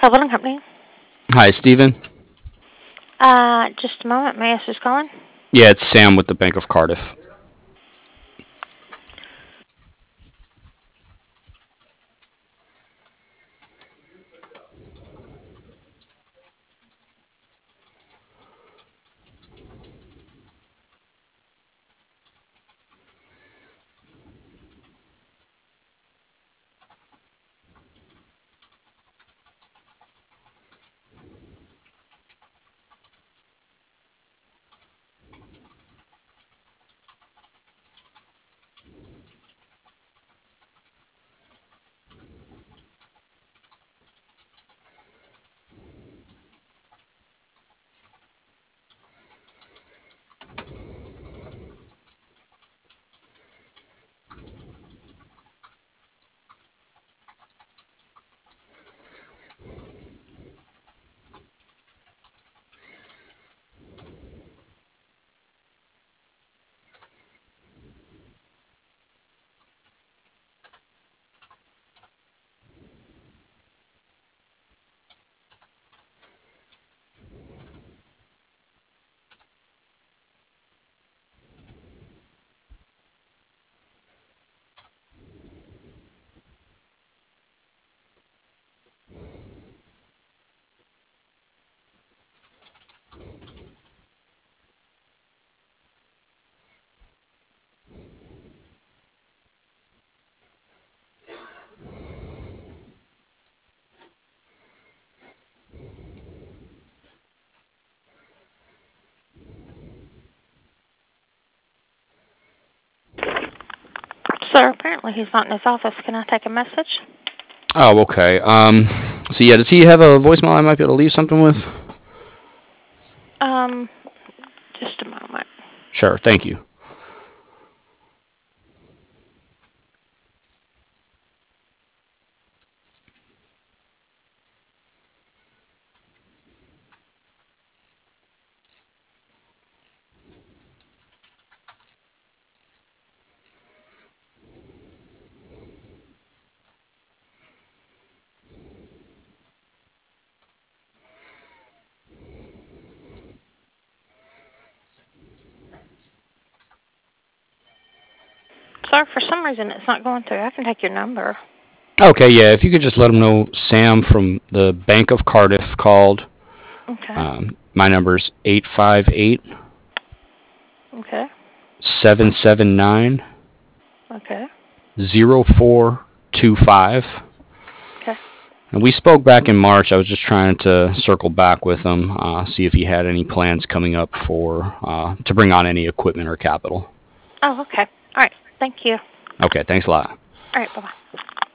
Sullivan Company. Hi, Stephen. Just a moment. May I ask who's calling? Yeah, it's Sam with the Bank of Cardiff. Sir, apparently he's not in his office. Can I take a message? Oh, okay. So yeah, does he have a voicemail I might be able to leave something with? Um, just a moment. Sure, thank you. Sir, for some reason it's not going through. I can take your number. Okay, yeah, if you could just let him know Sam from the Bank of Cardiff called. Okay. My number's 858 Okay. 779 Okay. 0425. Okay. And we spoke back in March. I was just trying to circle back with him, see if he had any plans coming up for to bring on any equipment or capital. Oh, okay. All right. Thank you. Okay, thanks a lot. All right. Bye bye.